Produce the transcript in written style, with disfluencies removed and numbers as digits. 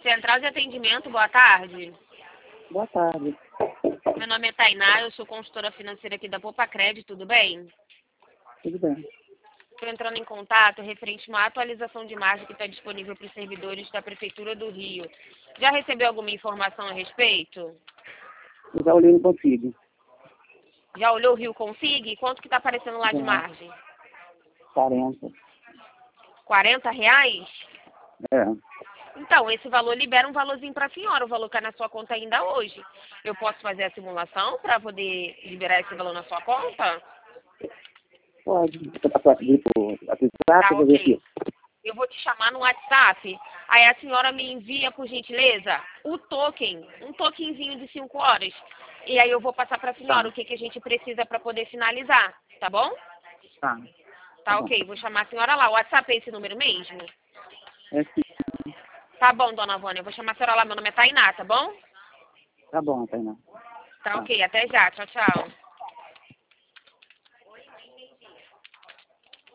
Central de Atendimento, boa tarde. Boa tarde. Meu nome é Tainá, eu sou consultora financeira aqui da Poupa Crédito, tudo bem? Tudo bem. Estou entrando em contato referente a uma atualização de margem que está disponível para os servidores da Prefeitura do Rio. Já recebeu alguma informação a respeito? Eu já olhei no Config. Já olhou o Rio Config? Quanto que está aparecendo lá de Já. margem? 40. R$ 40? É. Então, esse valor libera um valorzinho para a senhora, o valor cai na sua conta ainda hoje. Eu posso fazer a simulação para poder liberar esse valor na sua conta? Pode. Você está pedir por WhatsApp Tá, ou fazer ok. aqui? Eu vou te chamar no WhatsApp, aí a senhora me envia, por gentileza, o token, um tokenzinho de 5 horas. E aí eu vou passar para a senhora Tá. o que a gente precisa para poder finalizar, tá bom? Tá. Tá, Bom. ok. Vou chamar a senhora lá. O WhatsApp é esse número mesmo? É sim. Tá bom, dona Vânia. Eu vou chamar a senhora lá. Meu nome é Tainá, tá bom? Tá bom, Tainá. Tá, Tá. ok. Até já. Tchau, tchau.